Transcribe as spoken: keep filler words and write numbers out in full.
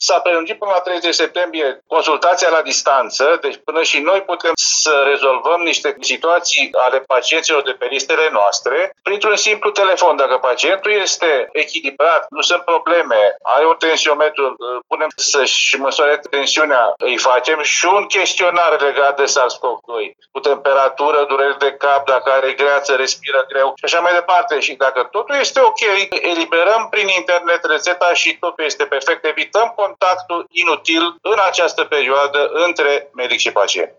s-a prelungit până la treizeci septembrie consultația la distanță, deci până și noi putem să rezolvăm niște situații ale pacienților de pe listele noastre printr-un simplu telefon. Dacă pacientul este echilibrat, nu sunt probleme, are un tensiometru, punem să-și măsoare tensiunea, îi facem și un chestionar legat de SARS-CoV doi, cu temperatură, dureri de cap, dacă are greață, respiră greu și așa mai departe. Și dacă totul este ok, eliberăm prin internet rețeta și totul este perfect. Evităm contactul inutil în această perioadă între medic și pacient.